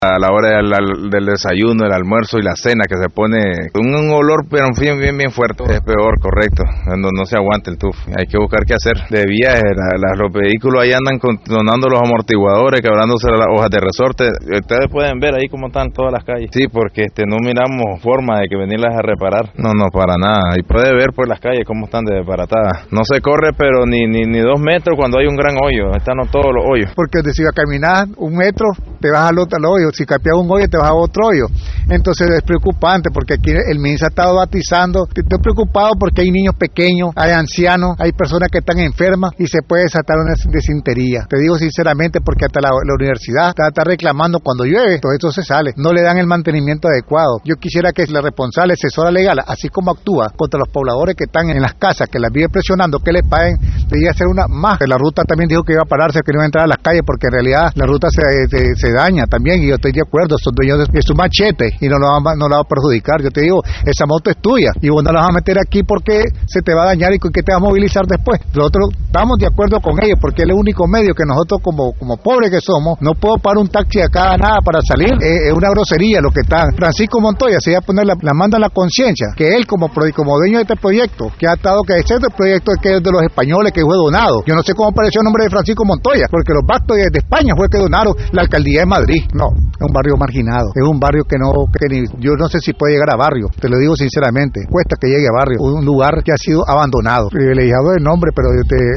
A la hora del desayuno, el almuerzo y la cena, que se pone un olor pero bien fuerte. Es peor, correcto, no se aguanta el tufo. Hay que buscar qué hacer. De viaje, los vehículos ahí andan donando los amortiguadores, quebrándose las hojas de resorte. Ustedes pueden ver ahí cómo están todas las calles. Sí, porque no miramos forma de que venirlas a reparar. No, para nada. Y puede ver por las calles cómo están de desbaratadas. No se corre, pero ni 2 metros cuando hay un gran hoyo. Están todos los hoyos. Porque si vas a caminar 1 metro, te vas al otro hoyo. Si capeas un hoyo, te vas a otro hoyo. Entonces es preocupante, porque aquí el MINSA ha estado batizando. Estoy preocupado porque hay niños pequeños, hay ancianos, hay personas que están enfermas y se puede desatar una desintería. Te digo sinceramente, porque hasta la universidad está reclamando cuando llueve, todo esto se sale. No le dan el mantenimiento adecuado. Yo quisiera que la responsable asesora legal, así como actúa contra los pobladores que están en las casas, que las vive presionando, que les paguen, debería ser una más. La ruta también dijo que iba a pararse, que no iba a entrar a las calles, porque en realidad la ruta se daña también, y yo estoy de acuerdo, son dueños de su machete y no lo va a perjudicar. Yo te digo, esa moto es tuya y vos no la vas a meter aquí porque se te va a dañar y que te va a movilizar después. Nosotros estamos de acuerdo con ellos, porque es el único medio que nosotros como pobres que somos, no puedo parar un taxi acá, nada para salir. Es una grosería lo que está. Francisco Montoya se va a poner la manda en la conciencia, que él como dueño de este proyecto, que ha estado, que este proyecto que es de los españoles, que fue donado. Yo no sé cómo apareció el nombre de Francisco Montoya, porque los bastos de España fue que donaron la alcaldía de Madrid. No, es un barrio marginado, es un barrio que yo no sé si puede llegar a barrio, te lo digo sinceramente, cuesta que llegue a barrio, un lugar que ha sido abandonado, privilegiado de nombre, pero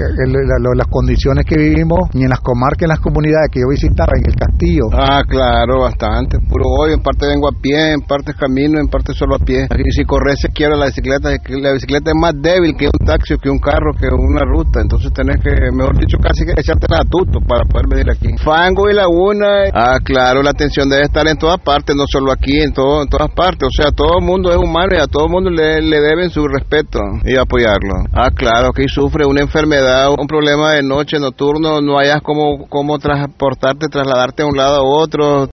las condiciones que vivimos, ni en las comarcas, en las comunidades que yo visitaba, en el castillo. Claro, bastante, puro hoyo, en parte vengo a pie, en parte camino, en parte solo a pie. Aquí si corres se quiebra la bicicleta es más débil que un taxi, que un carro, que una ruta, entonces tenés que, mejor dicho, casi que echarte a tuto para poder venir aquí. Fango y laguna, claro, la atención debe estar en todas partes, no solo aquí, en todas partes, o sea, todo el mundo es humano y a todo el mundo le deben su respeto y apoyarlo. Claro, que sufre una enfermedad, un problema de noche, nocturno, no hayas cómo transportarte, trasladarte de un lado a otro,